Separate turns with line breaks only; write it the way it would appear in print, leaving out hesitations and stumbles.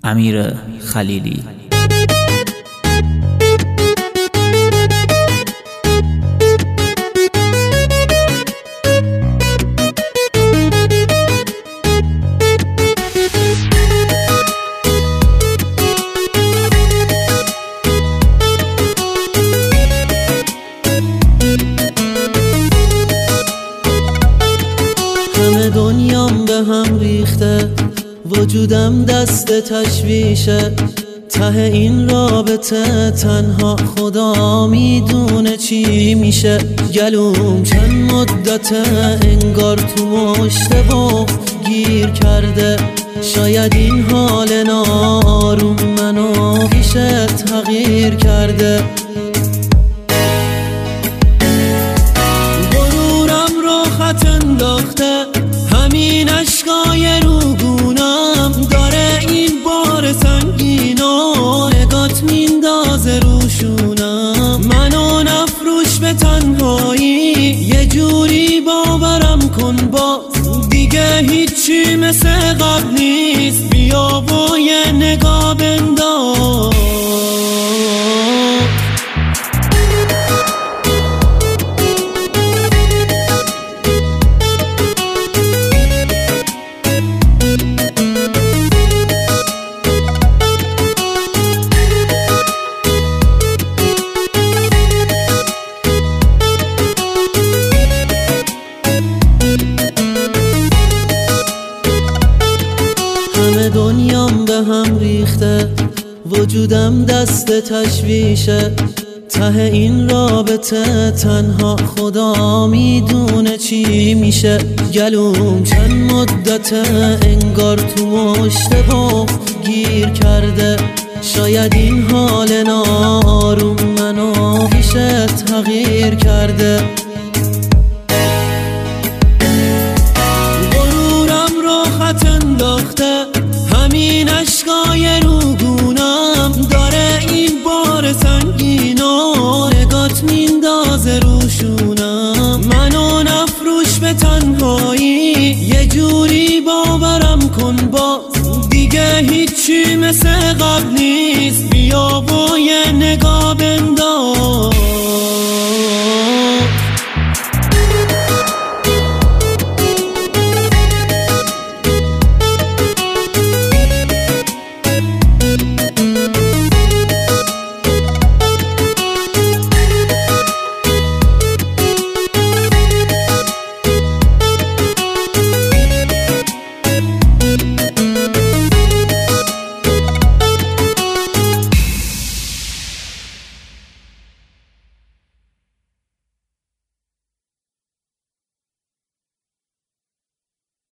امیر خلیلی.
همه دنیام به هم ریخته، وجودم دست تشویشه، ته این رابطه تنها خدا میدونه چی میشه. گلوم چند مدته انگار تو مشتبه گیر کرده، شاید این حال ناآروم منو پیش تغییر کرده. غرورم رو خط انداخته، همین اشکای روگونم داره این بار سنگینو نگات میندازه روشونم. منو نفروش به تنهایی، یه جوری باورم کن باز دیگه هیچی مثل قبل نیست. بیا و یه نگاه بنداز. همه دنیام به هم ریخته، وجودم دست تشویشه، ته این رابطه تنها خدا میدونه چی میشه. گلوم چند مدته انگار تو مشتبه گیر کرده، شاید این حال ناآروم منو پیش تغییر کرده. غرورم رو خط انداخته، همین اشکای روگونم داره این بار سنگینو نگات میندازه روشونم. منو نفروش به تنهایی، یه جوری باورم کن باز دیگه هیچی مثل قبل نیست. بیا و یه نگاه بنداز.